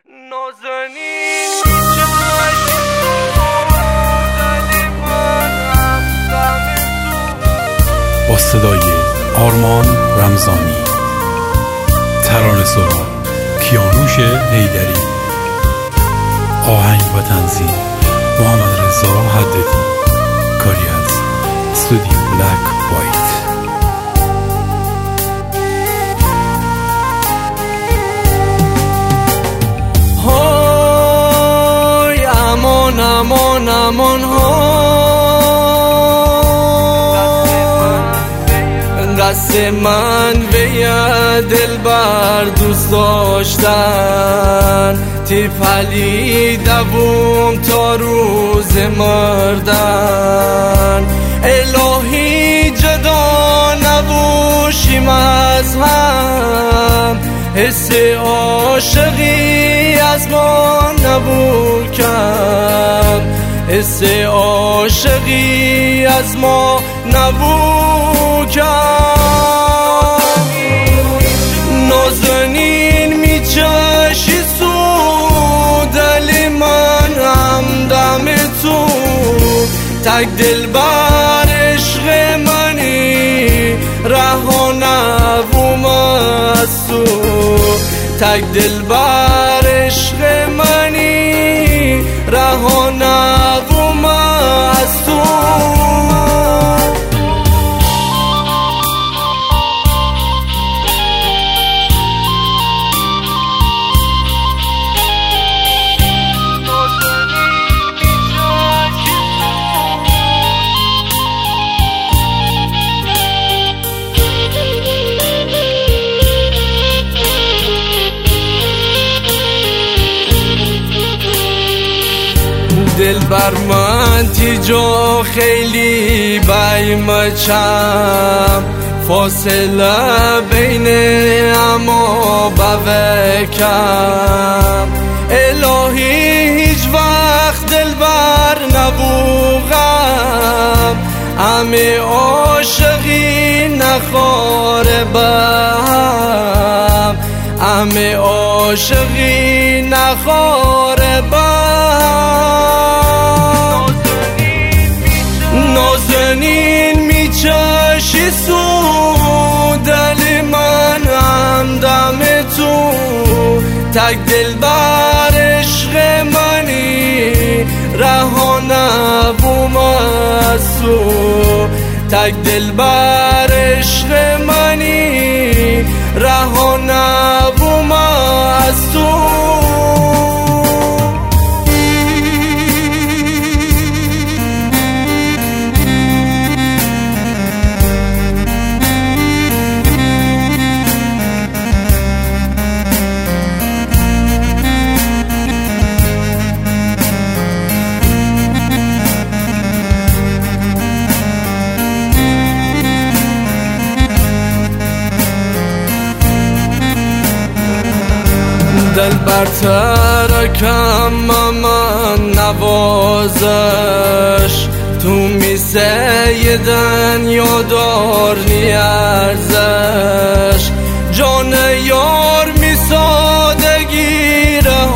با صدای آرمان رمضانی، ترانه‌سرا کیانوش حیدری، آهنگ و تنظیم محمد رضا حدادی، کاری از استودیو بلک وایت. های امان امان امان های دست من به دل بر دوست داشتن تی پلیدم تا روز مردن. الهی جدا نباشیم از هم، حس عاشقی از ما نبو کم، حس عاشقی از ما نبو کم. نازنین میچشی سو دل من همدم تو، تک دل بر عشق منی رها نبوم از تو، تک دل بر عشق منی رها نبوم از تو. دل بر من تی جا خیلی بیمچم، فاصله بین اما بوکم. الهی هیچ وقت دل بر نبوغم، همه عاشقی نخواره بهم، همه عاشقی نخواره بهم. نازنین میچشی سو دل من همدم تو، تک دل بر عشق منی رها نبوم از تو، تک دل بر عشق منی رها نبوم از تو. دل بر ترکم من نوازش، تو می سیدن یادار نیارزش. جان یار می سادگی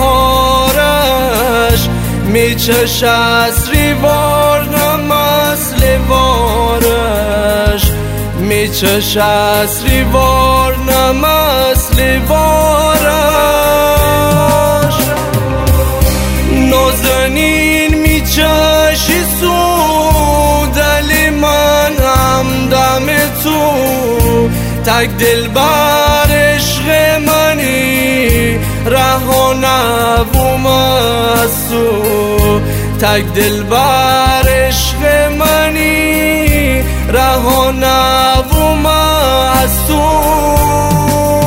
رهارش، می چش از ریوار نمسل وارش، می چش از ریوار نمسل وارش. نازنین میچشی سو دل من همدم تو، تک دل بر عشق منی رها نبوم از تو، تک دل بر عشق منی رها نبوم از تو.